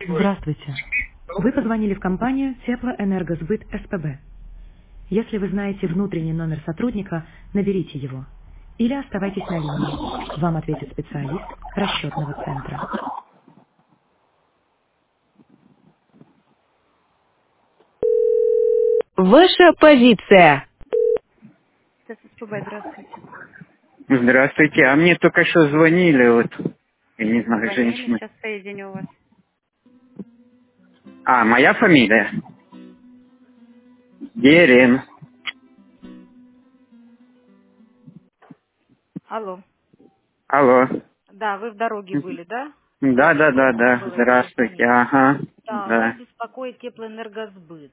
Здравствуйте. Вы позвонили в компанию Теплоэнергосбыт СПБ. Если вы знаете внутренний номер сотрудника, наберите его. Или оставайтесь на линии. Вам ответит специалист расчетного центра. Ваша позиция. СПБ, здравствуйте. Здравствуйте, а мне только что звонили, вот, я не знаю, Звонили, женщины. сейчас соединю вас. А, моя фамилия? Дерин. Алло. Алло. Да, вы в дороге были, да? Да, Вам да, да, нужно да, было здравствуйте, перезвонить. ага, Да, вас да. беспокоит теплоэнергосбыт.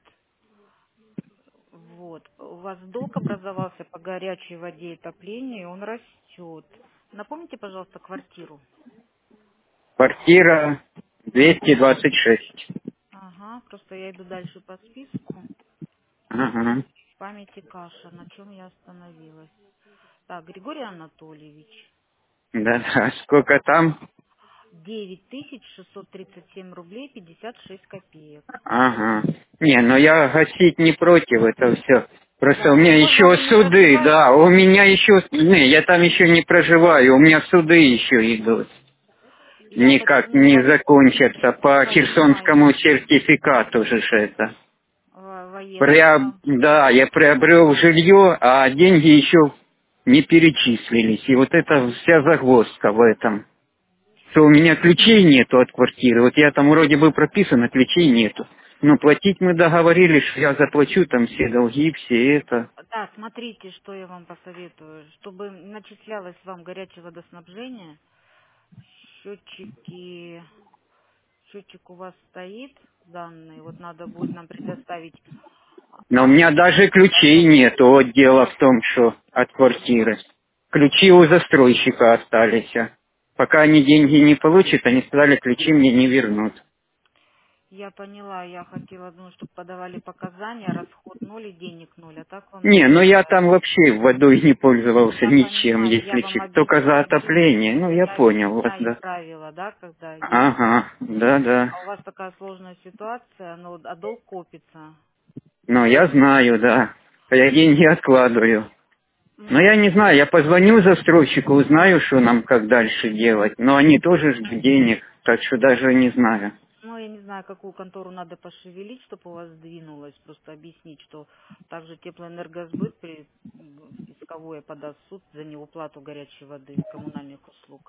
Вот. У вас долг образовался по горячей воде и отоплению, и он растет. Напомните, пожалуйста, квартиру. Квартира 226. Ага, просто я иду дальше по списку. Ага. В памяти каша. На чем я остановилась? Так, Григорий Анатольевич. Да, да, сколько там? 9637 рублей 56 копеек. Ага. Не, ну я гасить не против, это все. Просто у Ну, меня можно еще вы не суды, да, проживаете у там? меня еще, не, я там еще не проживаю, у меня суды еще идут. Я Никак почему не вас закончатся не по понимаю. Херсонскому сертификату же ж это. Военный, да. Да, я приобрел жилье, а деньги еще не перечислились. И вот это вся загвоздка в этом. Что у меня ключей нету от квартиры. Вот я там вроде бы прописан, а ключей нету. Но платить мы договорились, что я заплачу там все долги, все это. Да, смотрите, что я вам посоветую. Чтобы начислялось вам горячее водоснабжение, счетчики, счетчик у вас стоит данный, вот надо будет нам предоставить Но у акт меня даже ключей нету. Вот дело в том, что от квартиры. Ключи у застройщика остались. Пока они деньги не получат, они сказали, ключи мне не вернут. Я поняла, я хотела, чтобы подавали показания, расход ноль и денег ноль, а так вам Не, ну я начисляют. там вообще водой не пользовался Я ничем, понимаю, я если вам честно. Только за объясняю, отопление. Ну, я я понял вас, объясняю да. правила, да, когда есть. Ага, да-да. А у вас такая сложная ситуация, но а долг копится. Ну, я знаю, да. Я деньги откладываю. Но я Мгм. не знаю, я позвоню застройщику, узнаю, что нам как дальше делать. Но они тоже ждут денег, так что даже не знаю. Ну, я не знаю, какую контору надо пошевелить, чтобы у вас сдвинулось. Просто объяснить, что также теплоэнергосбыт при исковое подаст в суд за неуплату горячей воды, коммунальных услуг.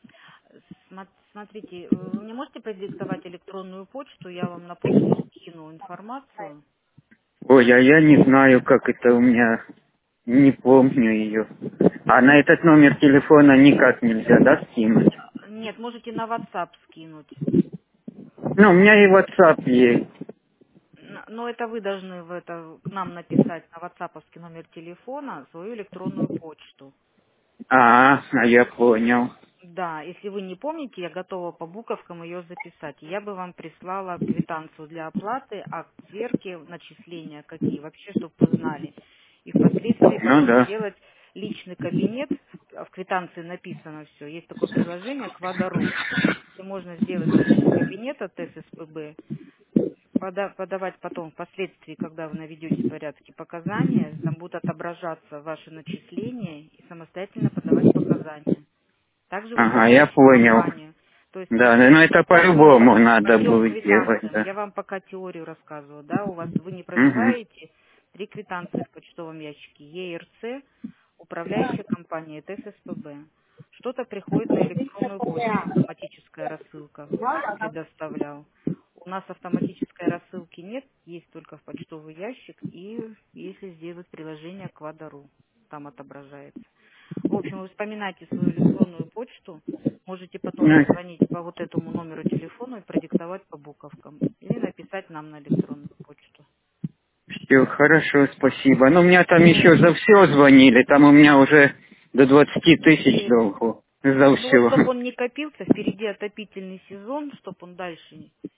Смотрите, вы мне можете продиктовать электронную почту, я вам на почту скину информацию. Ой, а я не знаю, как это у меня, не помню ее. А на этот номер телефона никак нельзя, да, скинуть? Нет, можете на WhatsApp скинуть. Ну, у меня и WhatsApp есть. Но это вы должны к нам написать на ватсаповский номер телефона свою электронную почту. А я понял. Да, если вы не помните, я готова по буковкам ее записать. Я бы вам прислала квитанцию для оплаты, акт сверки, начисления какие, вообще, чтобы вы знали. И впоследствии Ну потом да. сделать личный кабинет, в квитанции написано все. Есть такое приложение Квадару, где можно сделать личный кабинет от ССПБ, подавать потом впоследствии, когда вы наведете порядки показания, там будут отображаться ваши начисления и самостоятельно подавать показания. Также вы Ага, я заходите в понял. компанию. То есть Да, ну это по-любому по надо трем будет делать, квитанциям. да. Я вам пока теорию рассказываю. Да, у вас вы не Угу. проживаете, 3 квитанции в почтовом ящике. ЕРЦ, управляющая компания, ТССПБ. Что-то приходит на электронную почту, автоматическая рассылка предоставлял. У нас автоматической рассылки нет, есть только в почтовый ящик и если сделать приложение к Вадару, там отображается. В общем, вы вспоминайте свою электронную почту, можете потом Ну, позвонить по вот этому номеру телефона и продиктовать по буковкам. Или написать нам на электронную почту. все хорошо, спасибо. Ну, у меня там еще за все звонили, там у меня уже до 20 000 И, долгов. За ну вот, все. чтобы он не копился, впереди отопительный сезон, чтобы он дальше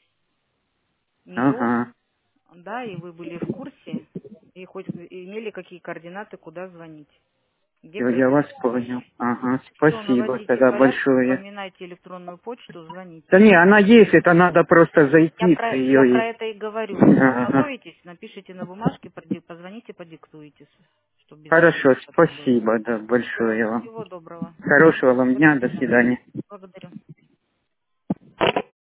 не рос, Ага. да, и вы были в курсе, и хоть имели какие координаты, куда звонить. Где Всё, я вас придется помощь. понял. Ага, Все, спасибо наводите тогда порядок, большое. вспоминайте электронную почту, Да звоните. не, она есть, это надо просто Я зайти с про, я ее про и... это и говорю. Вот Ага. подготовитесь, напишите на бумажке, позвоните, подиктуете, чтобы без Хорошо, ошибок это было. спасибо, да, Все, большое вам. всего доброго. Хорошего вам До дня, до свидания. свидания. Благодарю.